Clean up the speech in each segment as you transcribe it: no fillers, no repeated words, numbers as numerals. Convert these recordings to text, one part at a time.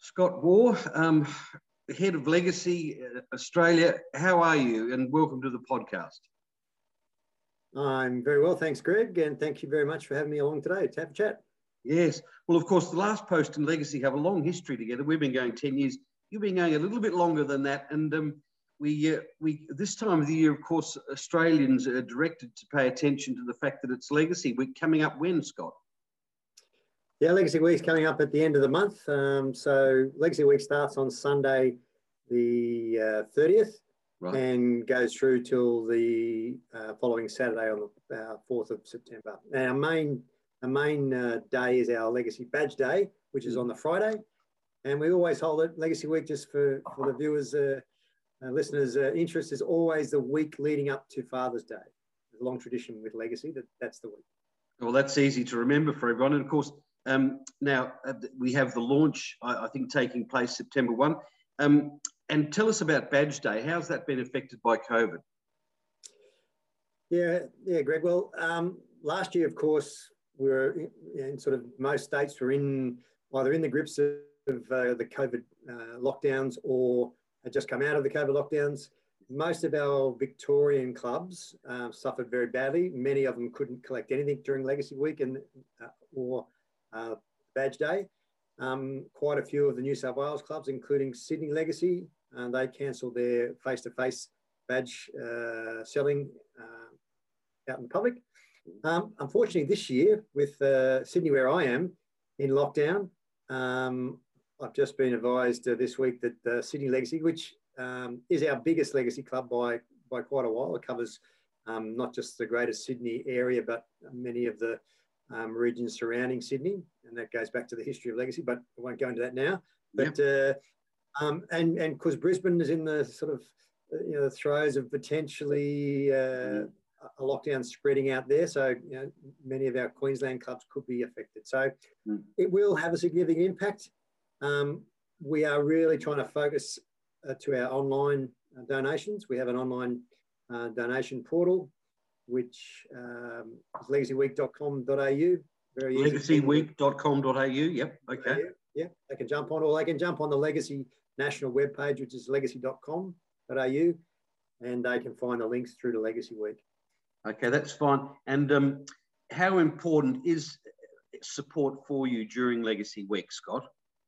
Scott Waugh, head of Legacy Australia. How are you? And welcome to the podcast. I'm very well, thanks, Greg, and thank you very much for having me along today to have a chat. Yes. Well, of course, the Last Post and Legacy have a long history together. We've been going 10 years. You've been going a little bit longer than that. And we this time of the year, of course, Australians are directed to pay attention to the fact that it's Legacy Week coming up when, Scott? Yeah, Legacy Week's coming up at the end of the month. So Legacy Week starts on Sunday, the 30th, right, and goes through till the following Saturday on the 4th of September. And our main day is our Legacy Badge Day, which is on the Friday. And we always hold it, Legacy Week, just for the viewers, listeners' interest, is always the week leading up to Father's Day. There's a long tradition with Legacy that's the week. Well, that's easy to remember for everyone. And of course, now we have the launch, I think, taking place September 1. And tell us about Badge Day. How's that been affected by COVID? Yeah, Greg. Well, last year, of course, we were in sort of most states were either in the grips of the COVID lockdowns or had just come out of the COVID lockdowns. Most of our Victorian clubs suffered very badly. Many of them couldn't collect anything during Legacy Week or Badge Day. Quite a few of the New South Wales clubs, including Sydney Legacy, they cancelled their face-to-face badge selling out in public. Unfortunately, this year, with Sydney, where I am, in lockdown, I've just been advised this week that Sydney Legacy, which is our biggest Legacy club by quite a while, it covers not just the Greater Sydney area, but many of the regions surrounding Sydney, and that goes back to the history of Legacy, but I won't go into that now. But and because Brisbane is in the sort of the throes of potentially a lockdown spreading out there, so many of our Queensland clubs could be affected. So it will have a significant impact. We are really trying to focus to our online donations. We have an online donation portal, which is legacyweek.com.au. Legacyweek.com.au, yep, okay. Yeah, they can jump on, or they can jump on the Legacy national webpage, which is legacy.com.au, and they can find the links through to Legacy Week. Okay, that's fine. And how important is support for you during Legacy Week, Scott?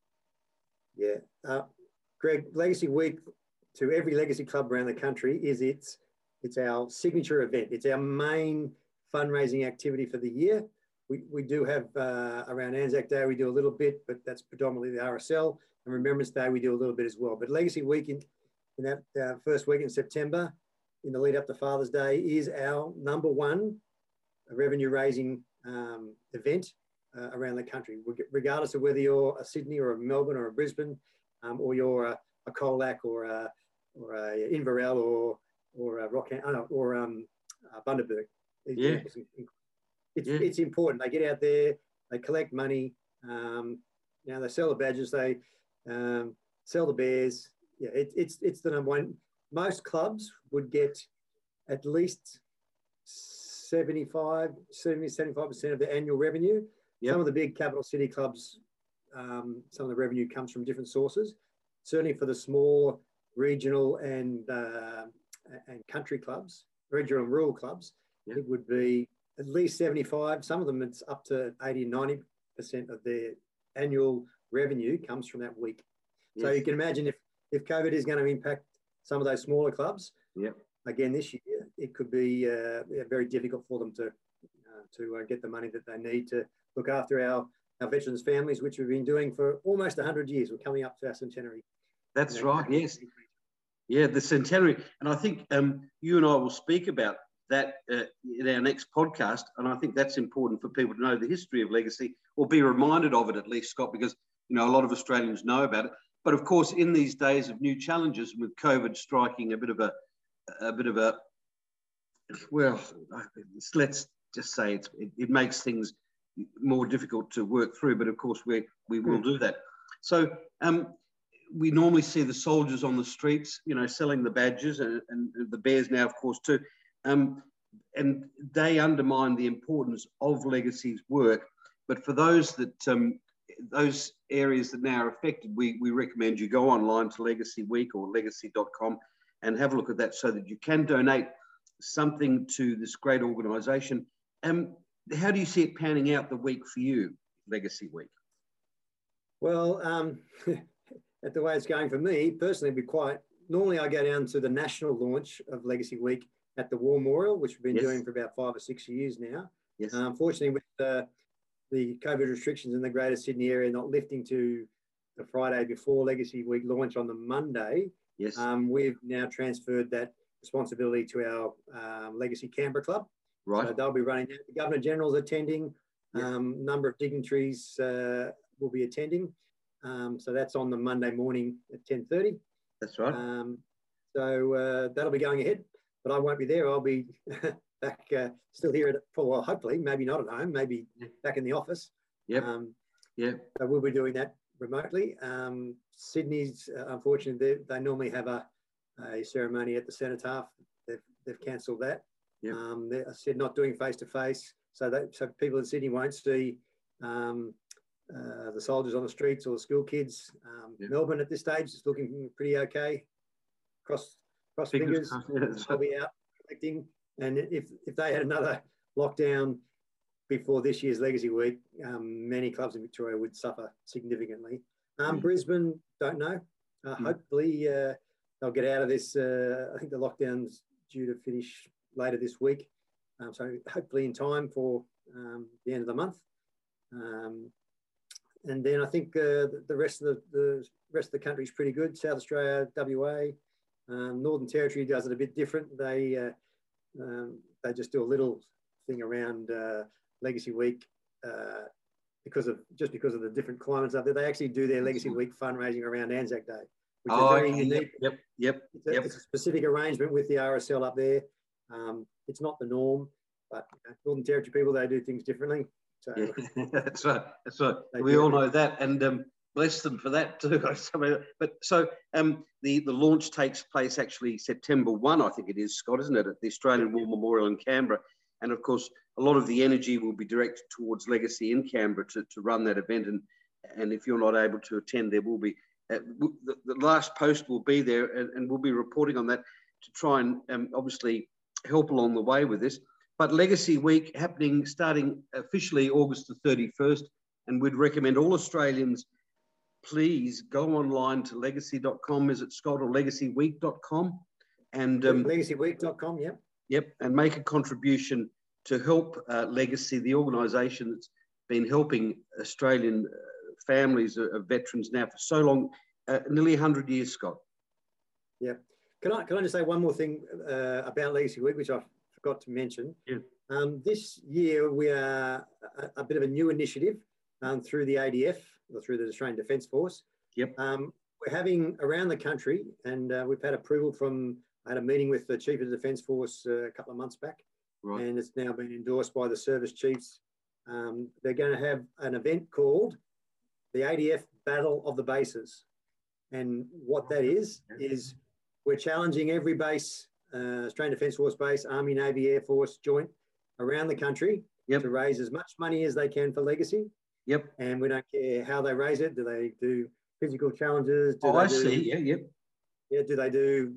Yeah, Greg, Legacy Week to every Legacy club around the country it's our signature event. It's our main fundraising activity for the year. We do have around Anzac Day, we do a little bit, but that's predominantly the RSL. And Remembrance Day, we do a little bit as well. But Legacy Week in that first week in September, in the lead up to Father's Day, is our number one revenue raising event around the country, regardless of whether you're a Sydney or a Melbourne or a Brisbane, or you're a Colac or a Inverell or a Rockham or Bundaberg. Yeah. It's important. They get out there, they collect money. They sell the badges, they sell the bears. Yeah, it's the number one. Most clubs would get at least 75% of the annual revenue. Yep. Some of the big capital city clubs, some of the revenue comes from different sources. Certainly for the small regional and country clubs, regional and rural clubs, yep, it would be at least 75. Some of them, it's up to 80, 90% of their annual revenue comes from that week. Yes. So you can imagine if COVID is going to impact some of those smaller clubs, yep, again this year, it could be very difficult for them to get the money that they need to look after our veterans' families, which we've been doing for almost 100 years. We're coming up to our centenary. That's right, yes. Yeah, the centenary. And I think you and I will speak about that in our next podcast. And I think that's important for people to know the history of Legacy, or be reminded of it at least, Scott, because a lot of Australians know about it. But of course, in these days of new challenges, with COVID striking a bit of a well, let's just say it makes things more difficult to work through. But of course, we will do that. So we normally see the soldiers on the streets, selling the badges, and the bears now, of course, too. And they undermine the importance of Legacy's work. But for those that those areas that now are affected, we recommend you go online to Legacy Week or legacy.com and have a look at that so that you can donate something to this great organisation. How do you see it panning out the week for you, Legacy Week? Well, at the way it's going for me, personally, normally I go down to the national launch of Legacy Week at the War Memorial, which we've been doing for about 5 or 6 years now. Yes. Unfortunately, with the COVID restrictions in the Greater Sydney area not lifting to the Friday before Legacy Week launch on the Monday, yes, we've now transferred that responsibility to our Legacy Canberra Club. Right. So they'll be running that. The Governor General's attending. Number of dignitaries will be attending. So that's on the Monday morning at 10:30. That's right. So that'll be going ahead, but I won't be there. I'll be back still here well, hopefully, maybe not at home, maybe back in the office. Yep. So we'll be doing that remotely. Sydney's, unfortunately, they normally have a ceremony at the Cenotaph. They've cancelled that. Yep. They said not doing face-to-face, so people in Sydney won't see the soldiers on the streets or the school kids. Melbourne at this stage is looking pretty okay. Cross fingers. I'll be out collecting. And if they had another lockdown before this year's Legacy Week, many clubs in Victoria would suffer significantly. Brisbane, don't know. Hopefully they'll get out of this. I think the lockdown's due to finish later this week. So hopefully in time for the end of the month. And then I think the rest of the country is pretty good. South Australia, WA, Northern Territory does it a bit different. They just do a little thing around Legacy Week because of the different climates up there. They actually do their Legacy Week fundraising around Anzac Day, which is very unique. Yep. It's a specific arrangement with the RSL up there. It's not the norm, but Northern Territory people, they do things differently. So that's right. We all know that, and bless them for that too. But so the launch takes place actually September 1, I think it is, Scott, isn't it, at the Australian War Memorial in Canberra? And of course, a lot of the energy will be directed towards Legacy in Canberra to run that event. And if you're not able to attend, there will be the last post will be there, and we'll be reporting on that to try and obviously help along the way with this. But Legacy Week happening starting officially August the 31st, and we'd recommend all Australians please go online to legacy.com. Is it, Scott, or legacyweek.com? And legacyweek.com, yeah. Yep, and make a contribution to help Legacy, the organisation that's been helping Australian families of veterans now for so long, nearly 100 years, Scott. Yeah. Can I just say one more thing about Legacy Week, which I forgot to mention? Yeah. This year we are a bit of a new initiative through the ADF, or through the Australian Defence Force. Yep. We're having around the country, and we've had approval from, I had a meeting with the Chief of the Defence Force a couple of months back, right, and it's now been endorsed by the service chiefs. They're going to have an event called the ADF Battle of the Bases. And what that is we're challenging every base, Australian Defence Force base, Army, Navy, Air Force, joint, around the country, yep, to raise as much money as they can for Legacy. Yep. And we don't care how they raise it. Do they do physical challenges? Yeah, do they do,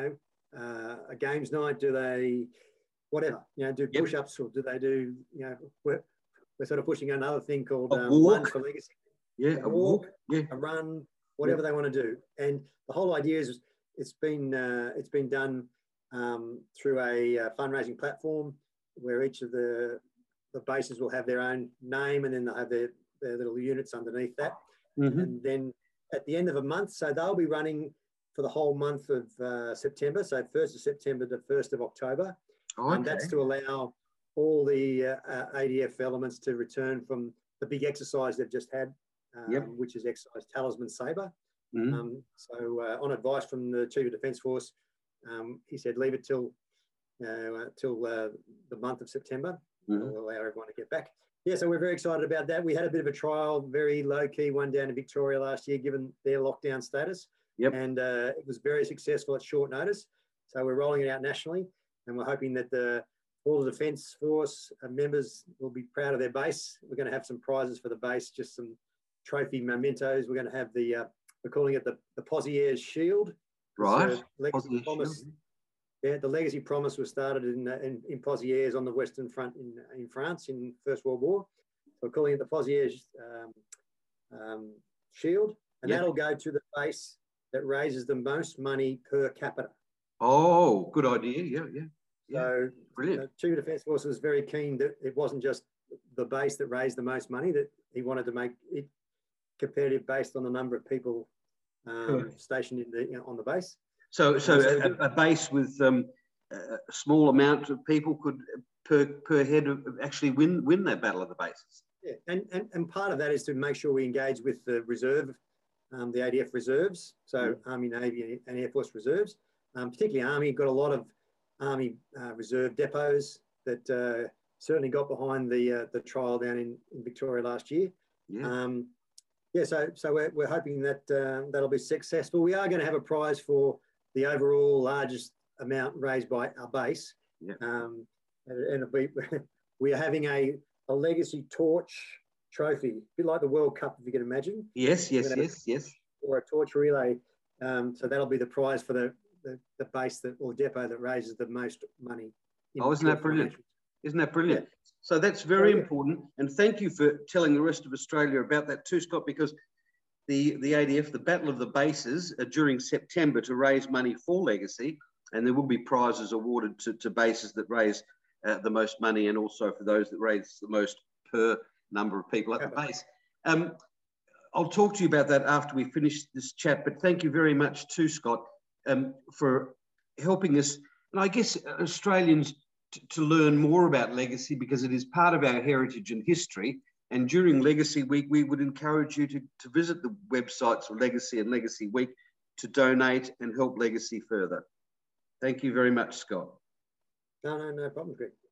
a games night? Do they, whatever, do push-ups, or do they do, we're sort of pushing another thing called Lunge for Legacy. Yeah, a walk, yeah, a run, whatever they want to do. And the whole idea is it's been done through a fundraising platform where each of the bases will have their own name, and then they'll have their little units underneath that. Mm-hmm. And then at the end of a month, so they'll be running for the whole month of September, so 1st of September to 1st of October. Okay. And that's to allow all the ADF elements to return from the big exercise they've just had, which is exercise Talisman Sabre. Mm-hmm. So on advice from the Chief of Defence Force, he said leave it till the month of September. Mm-hmm. We'll allow everyone to get back. Yeah, so we're very excited about that. We had a bit of a trial, very low-key one down in Victoria last year, given their lockdown status. Yep. And it was very successful at short notice. So we're rolling it out nationally, and we're hoping that all the Defence Force members will be proud of their base. We're going to have some prizes for the base, just some trophy mementos. We're going to have we're calling it the Pozieres Shield. Right. Legacy Promise. Yeah, the Legacy Promise was started in Pozieres on the Western Front in France in First World War. So we're calling it the Pozieres Shield, and that'll go to the base that raises the most money per capita. Oh, good idea. Yeah. So brilliant. Chief of Defence Force was very keen that it wasn't just the base that raised the most money, that he wanted to make it competitive based on the number of people stationed on the base. So a base with a small amount of people could per head actually win that battle of the bases. Yeah, and part of that is to make sure we engage with the reserve, the ADF reserves, so Army, Navy, and Air Force reserves. Particularly Army got a lot of Army reserve depots that certainly got behind the trial down in Victoria last year. Yeah. So we're hoping that that'll be successful. We are going to have a prize for the overall largest amount raised by our base. Yeah. And we are having a legacy torch trophy, a bit like the World Cup, if you can imagine. Yes. Or a torch relay. So that'll be the prize for the base or depot that raises the most money. Isn't that brilliant? Isn't that brilliant? Yeah. So that's very important. And thank you for telling the rest of Australia about that too, Scott, because the ADF, the Battle of the Bases, during September to raise money for Legacy, and there will be prizes awarded to bases that raise the most money, and also for those that raise the most per number of people at the base. I'll talk to you about that after we finish this chat, but thank you very much too, Scott, for helping us, and I guess Australians, to learn more about Legacy, because it is part of our heritage and history. And during Legacy Week, we would encourage you to visit the websites of Legacy and Legacy Week to donate and help Legacy further. Thank you very much, Scott. No problem, Greg.